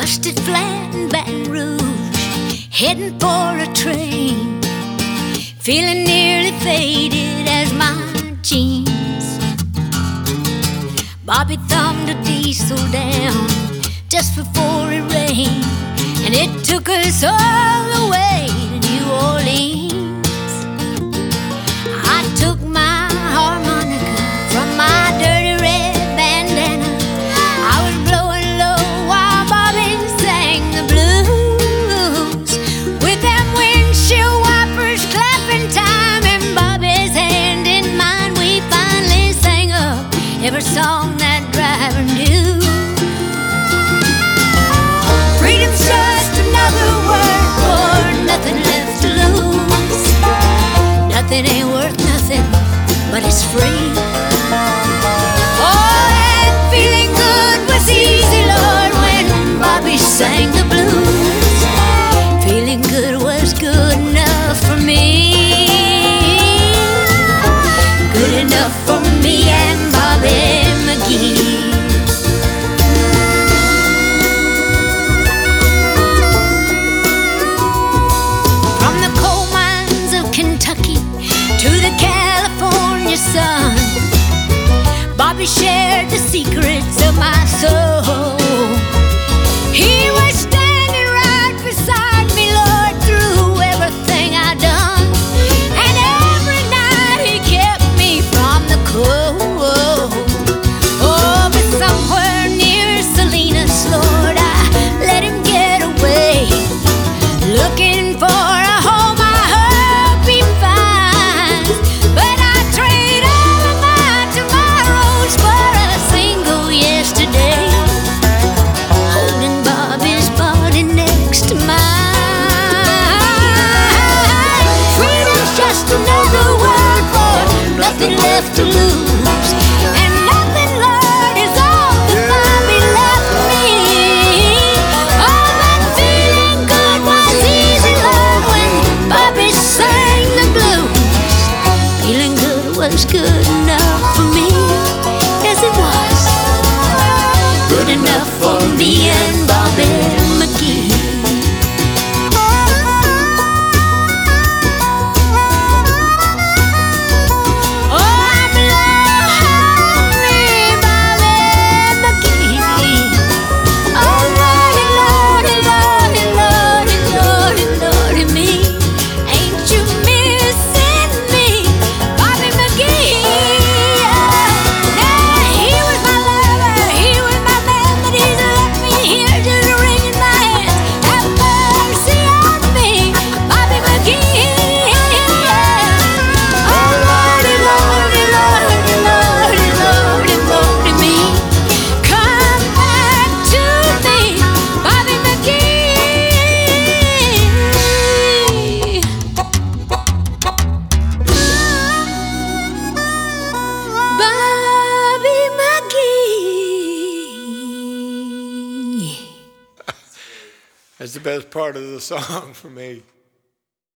busted flat in Baton Rouge, heading for a train, feeling nearly faded as my jeans. Bobby thumbed a diesel down just before it rained, and it took us all the way to New Orleans. I took my harmonica from my dirty red bandana. I was blowing low while Bobby sang the blues, with them windshield wipers clapping time in Bobby's hand in mine. We finally sang up every song that driver knew. Freedom's just another word for nothing left to lose. Nothing ain't worth nothing, but it's free. Oh, and feeling good was easy, Lord, when Bobby sang the blues. Feeling good was good enough for me. Good enough for me and Bobby McGee. To the California sun, Bobby shared the secrets of my soul. He was standing right beside me, Lord, through everything I'd done, and every night he kept me from the cold. Oh, but somewhere near Salinas, Lord, I let him get away, looking for a home I hope he finds. But I trade all of my tomorrows for a single yesterday, holding Bobby's body next to mine. Freedom's just another word for nothing left to lose, and nothing, Lord, is all that Bobby left me. Oh, but feeling good was easy, Lord, when Bobby sang the blues. Feeling good was good enough for me. Yes, it was good enough for me and Bobby McGee. Oh, I'm lonely, Bobby McGee. Oh, Lordy, Lordy, Lordy, Lordy, Lordy, Lordy me. Ain't you missing me, Bobby McGee? Yeah, he was my lover, he was my man, but he's left me here just wringing my hands. Have mercy on me, Bobby McGee. Oh, Lordy, Lordy, Lordy, Lordy, Lordy, Lordy me. Come back to me, Bobby McGee. Bobby McGee. That's the best part of the song for me.